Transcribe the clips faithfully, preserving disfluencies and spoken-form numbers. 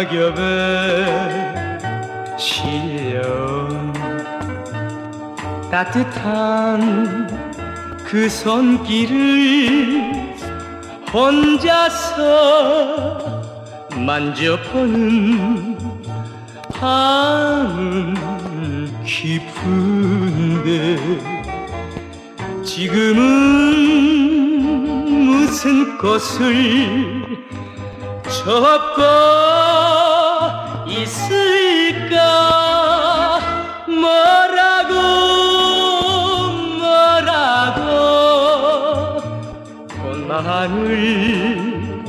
낙엽에 실려 따뜻한 그 손길을 혼자서 만져보는 밤은 깊은데 지금은 무슨 꽃을 접고 있을까 뭐라고 뭐라고 꽃만을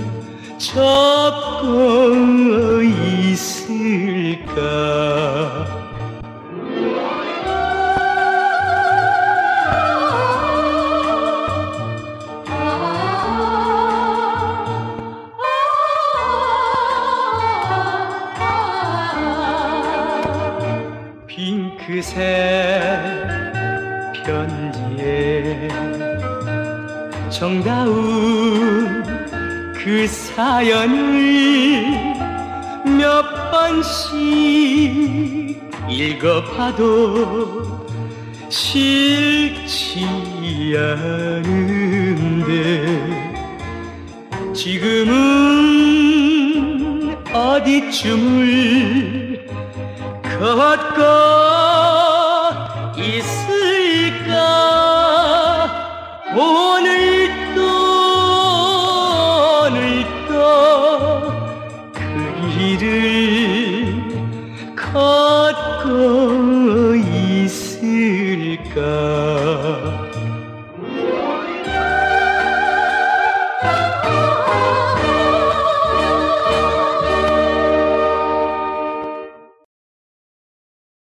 접고 있을까. 핑크색 편지에 정다운 그 사연을 몇 번씩 읽어봐도 싫지 않은데 지금은 어디쯤을 걷고 있을까. 오늘도 오늘도 그 길을 걷고 있을까.